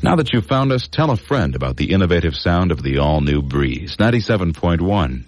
Now that you've found us, tell a friend about the innovative sound of the all-new Breeze 97.1.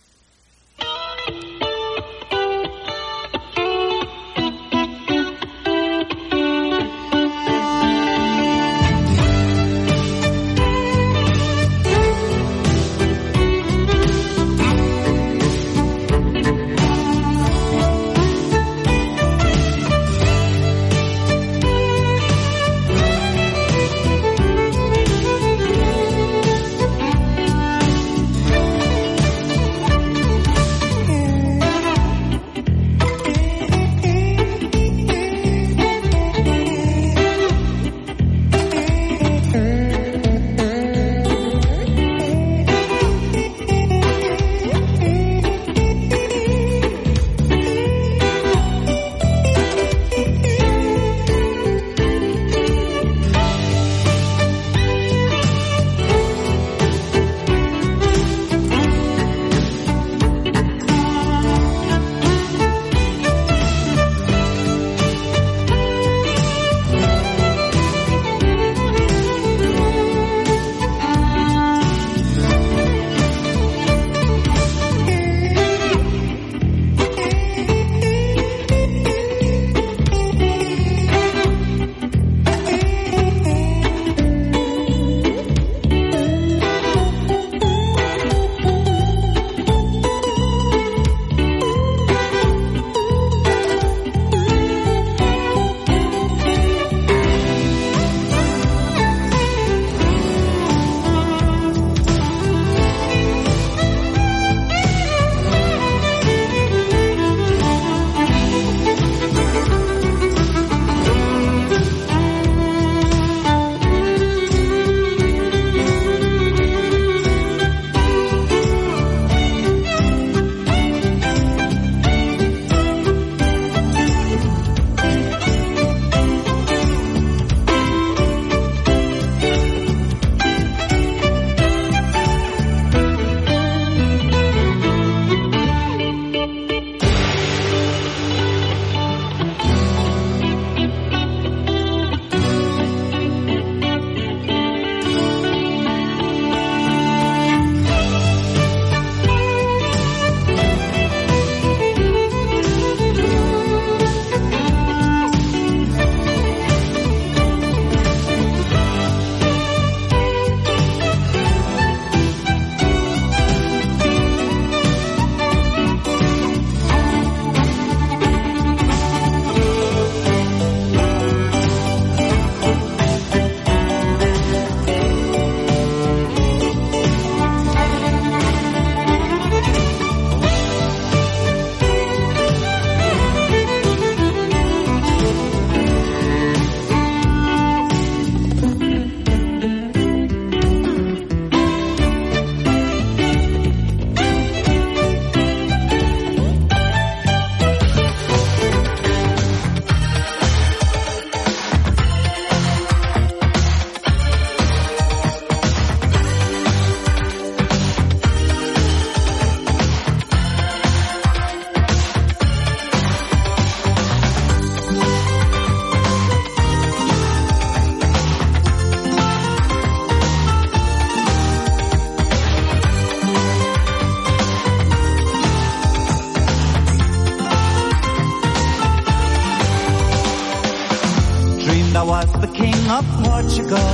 of Portugal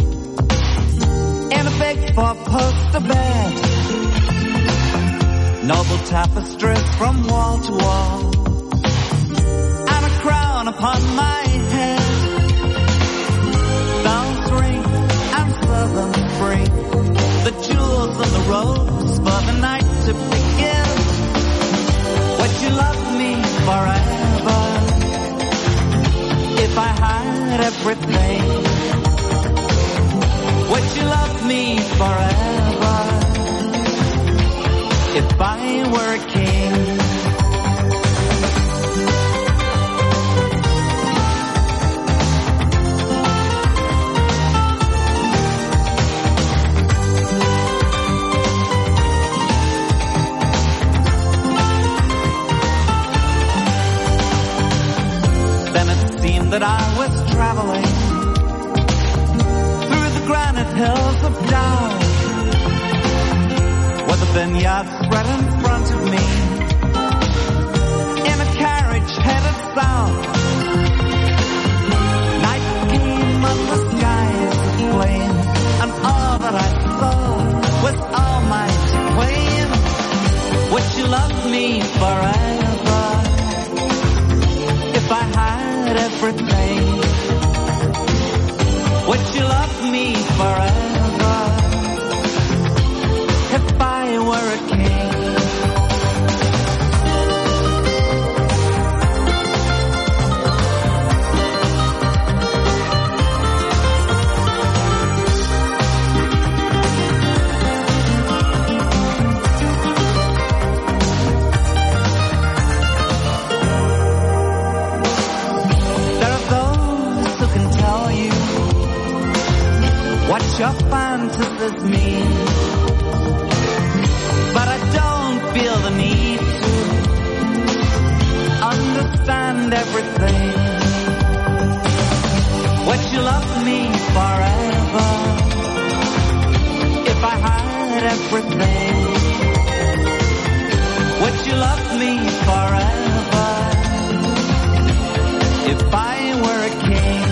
in a big four-poster bed, noble tapestries from wall to wall, and a crown upon my head. Bells ring and servants bring the jewels and the rose for the night to begin. Would you love me forever if I had everything? Would you love me forever if I were a king? Then it seemed that I was traveling through granite hills of down, with the vineyards spread in front of me, in a carriage headed south. Night came and the sky is plain, and all that I saw was almighty plain. Would you love me forever if I had everything? Would you love me forever if I were a king? What your fantasies mean, but I don't feel the need to understand everything. Would you love me forever if I had everything? Would you love me forever if I were a king?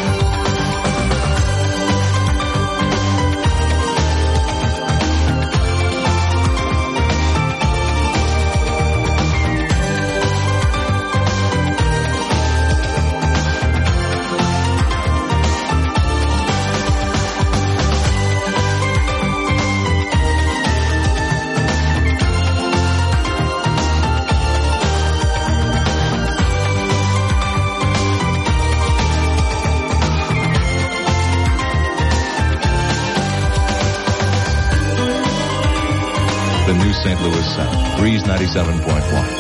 St. Louis Sound, Breeze 97.1.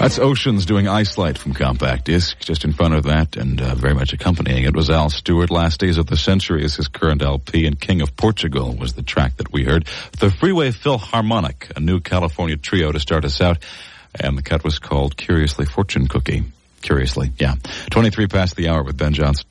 That's Oceans doing Ice Light from Compact Disc. Just in front of that and very much accompanying it was Al Stewart. Last Days of the Century is his current LP, and King of Portugal was the track that we heard. The Freeway Philharmonic, a new California trio to start us out, and the cut was called Curiously Fortune Cookie. Curiously, yeah. 23 past the hour with Ben Johnson.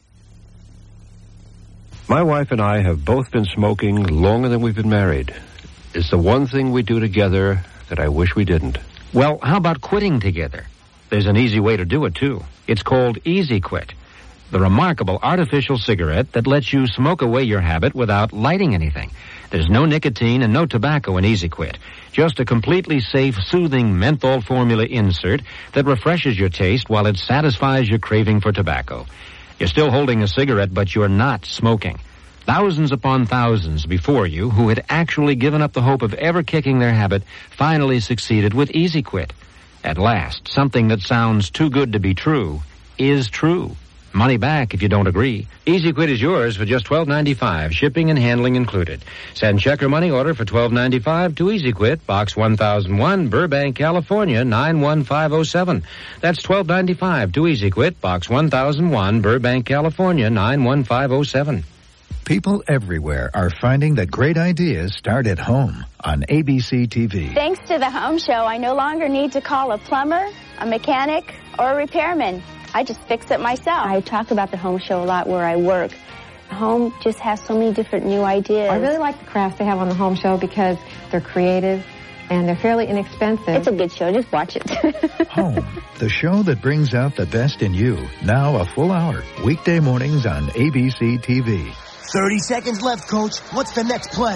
My wife and I have both been smoking longer than we've been married. It's the one thing we do together that I wish we didn't. Well, how about quitting together? There's an easy way to do it, too. It's called Easy Quit, the remarkable artificial cigarette that lets you smoke away your habit without lighting anything. There's no nicotine and no tobacco in Easy Quit. Just a completely safe, soothing menthol formula insert that refreshes your taste while it satisfies your craving for tobacco. You're still holding a cigarette, but you're not smoking. Thousands upon thousands before you who had actually given up the hope of ever kicking their habit finally succeeded with Easy Quit. At last, something that sounds too good to be true is true. Money back if you don't agree. Easy Quit is yours for just $12.95, shipping and handling included. Send check or money order for $12.95 to Easy Quit, Box 1001, Burbank, California, 91507. That's $12.95 to Easy Quit, Box 1001, Burbank, California, 91507. People everywhere are finding that great ideas start at home on ABC TV. Thanks to the Home Show, I no longer need to call a plumber, a mechanic, or a repairman. I just fix it myself. I talk about the Home Show a lot where I work. Home just has so many different new ideas. I really like the crafts they have on the Home Show because they're creative and they're fairly inexpensive. It's a good show. Just watch it. Home, the show that brings out the best in you. Now a full hour, weekday mornings on ABC TV. 30 seconds left, Coach. What's the next play?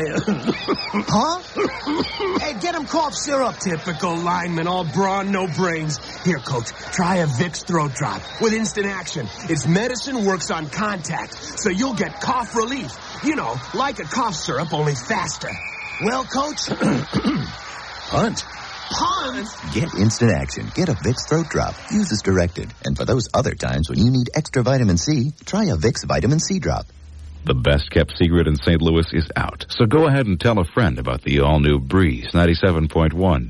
Huh? Hey, get him cough syrup. Typical lineman, all brawn, no brains. Here, Coach, try a Vicks throat drop with instant action. Its medicine works on contact, so you'll get cough relief. You know, like a cough syrup, only faster. Well, Coach? Punt. Punt? Get instant action. Get a Vicks throat drop. Use as directed. And for those other times when you need extra vitamin C, try a Vicks vitamin C drop. The best-kept secret in St. Louis is out. So go ahead and tell a friend about the all-new Breeze 97.1.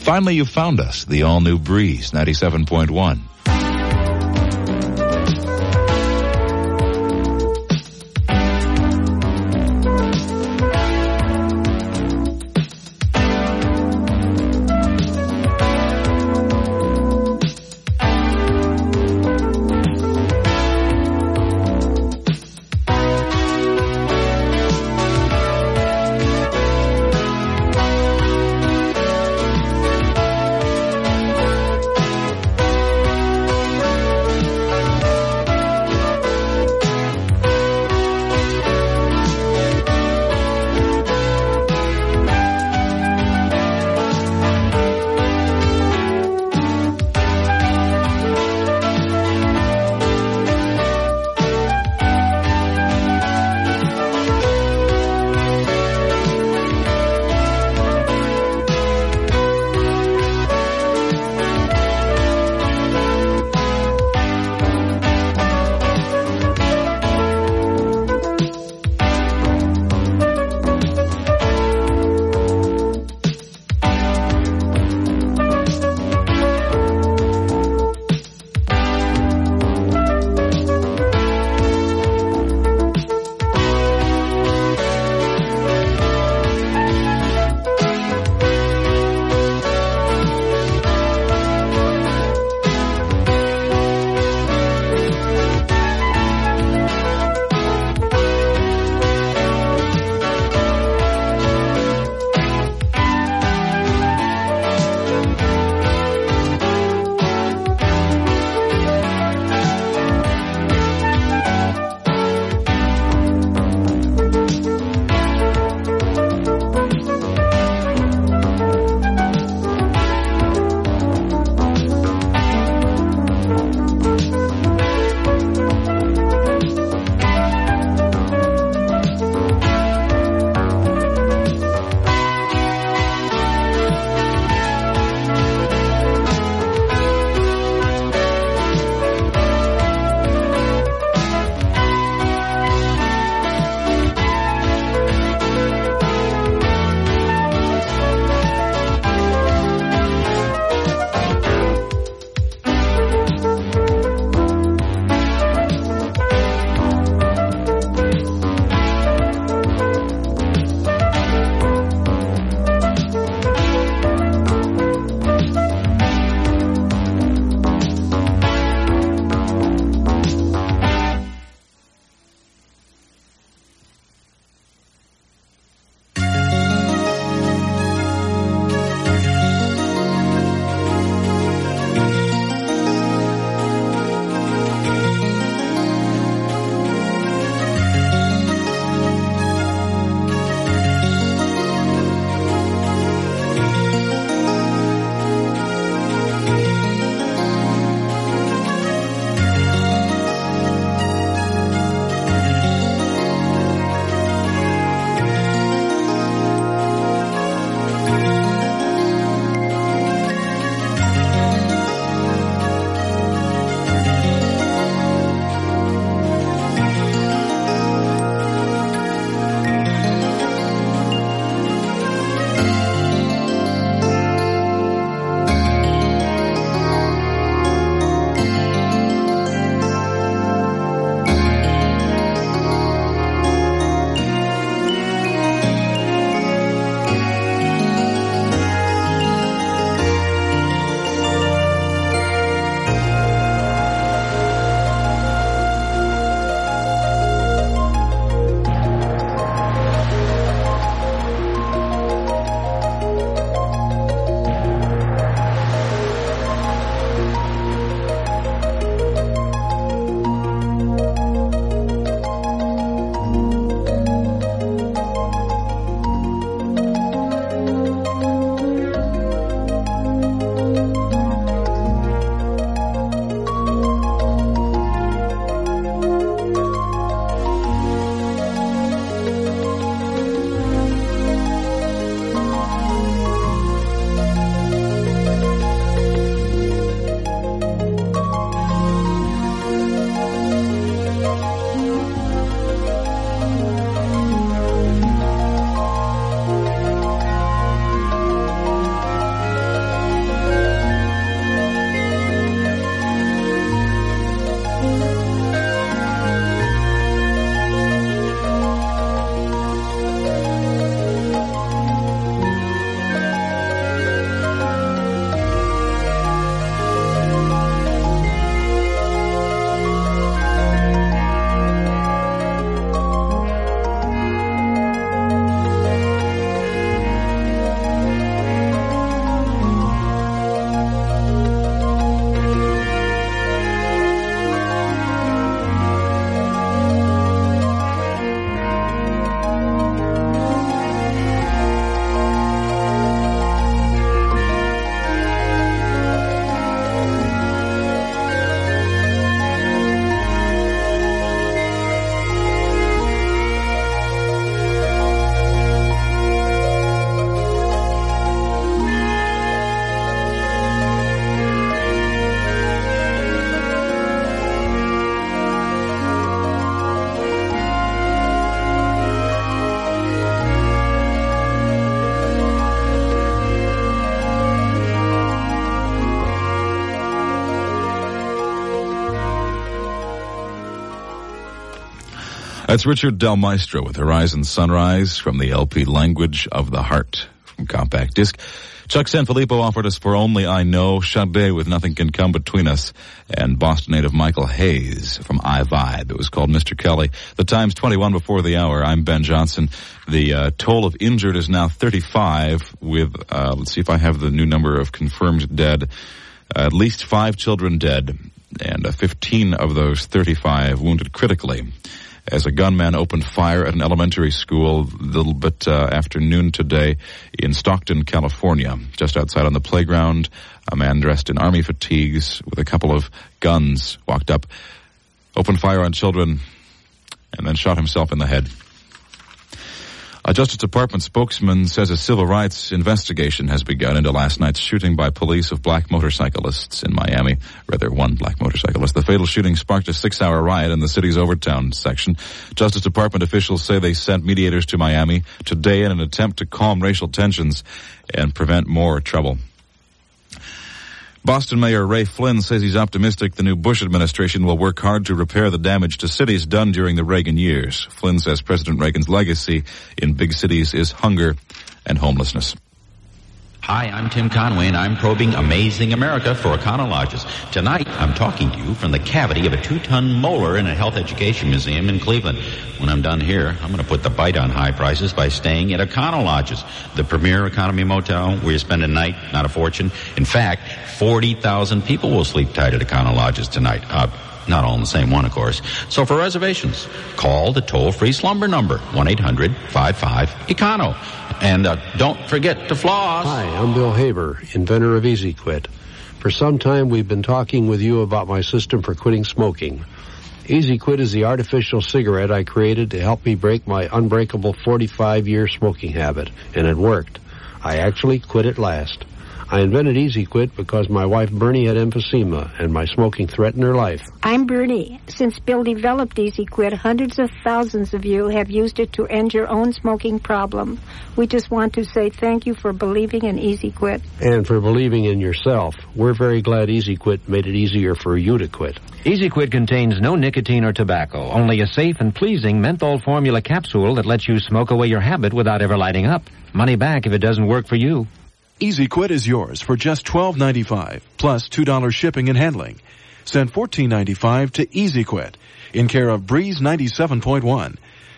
Finally, you found us, the all-new Breeze 97.1. That's Richard Del Maestro with Horizon Sunrise from the LP Language of the Heart from Compact Disc. Chuck Sanfilippo offered us For Only I Know, Sade with Nothing Can Come Between Us, and Boston native Michael Hayes from I Vibe. It was called Mr. Kelly. The time's 21 before the hour. I'm Ben Johnson. The toll of injured is now 35 with, let's see if I have the new number of confirmed dead. At least 5 children dead, and 15 of those 35 wounded critically, as a gunman opened fire at an elementary school a little bit after noon today in Stockton, California. Just outside on the playground, a man dressed in army fatigues with a couple of guns walked up, opened fire on children, and then shot himself in the head. A Justice Department spokesman says a civil rights investigation has begun into last night's shooting by police of black motorcyclists in Miami. Rather, one black motorcyclist. The fatal shooting sparked a 6-hour riot in the city's Overtown section. Justice Department officials say they sent mediators to Miami today in an attempt to calm racial tensions and prevent more trouble. Boston Mayor Ray Flynn says he's optimistic the new Bush administration will work hard to repair the damage to cities done during the Reagan years. Flynn says President Reagan's legacy in big cities is hunger and homelessness. Hi, I'm Tim Conway, and I'm probing amazing America for Econologists. Tonight, I'm talking to you from the cavity of a 2-ton molar in a health education museum in Cleveland. When I'm done here, I'm going to put the bite on high prices by staying at Econologists, the premier economy motel where you spend a night, not a fortune. In fact, 40,000 people will sleep tight at Econologists tonight. Not all in the same one, of course. So for reservations, call the toll-free slumber number, 1-800-55-ECONO. And don't forget to floss. Hi, I'm Bill Haber, inventor of Easy Quit. For some time, we've been talking with you about my system for quitting smoking. Easy Quit is the artificial cigarette I created to help me break my unbreakable 45-year smoking habit, and it worked. I actually quit at last. I invented Easy Quit because my wife Bernie had emphysema and my smoking threatened her life. I'm Bernie. Since Bill developed Easy Quit, hundreds of thousands of you have used it to end your own smoking problem. We just want to say thank you for believing in Easy Quit. And for believing in yourself. We're very glad Easy Quit made it easier for you to quit. Easy Quit contains no nicotine or tobacco, only a safe and pleasing menthol formula capsule that lets you smoke away your habit without ever lighting up. Money back if it doesn't work for you. Easy Quit is yours for just $12.95 plus $2 shipping and handling. Send $14.95 to Easy Quit in care of Breeze 97.1,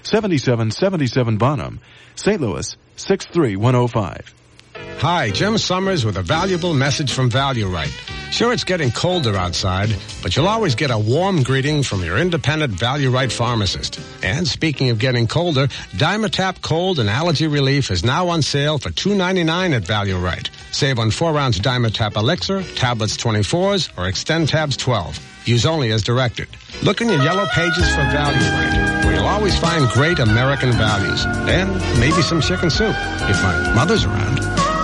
7777 Bonham, St. Louis 63105. Hi, Jim Summers with a valuable message from Value Right. Sure, it's getting colder outside, but you'll always get a warm greeting from your independent Value Right pharmacist. And speaking of getting colder, Dimetap Cold and Allergy Relief is now on sale for $2.99 at Value Right. Save on 4-ounce Dimetap Elixir, tablets 24s, or Extend Tabs 12. Use only as directed. Look in your yellow pages for Value Right, where you'll always find great American values. And maybe some chicken soup, if my mother's around.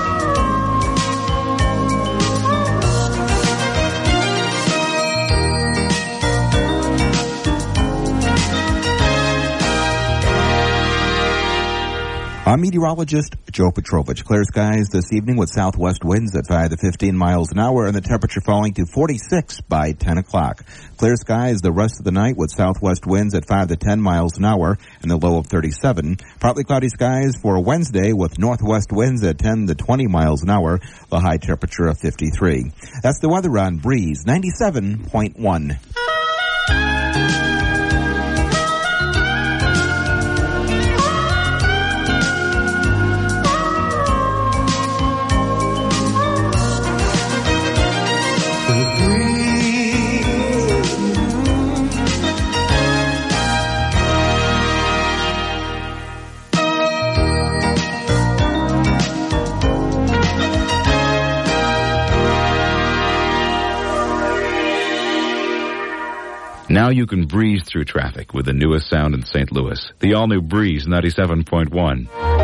I'm meteorologist Joe Petrovich. Clear skies this evening with southwest winds at 5 to 15 miles an hour and the temperature falling to 46 by 10 o'clock. Clear skies the rest of the night with southwest winds at 5 to 10 miles an hour and the low of 37. Partly cloudy skies for Wednesday with northwest winds at 10 to 20 miles an hour, the high temperature of 53. That's the weather on Breeze 97.1. Now you can breeze through traffic with the newest sound in St. Louis. The all-new Breeze 97.1.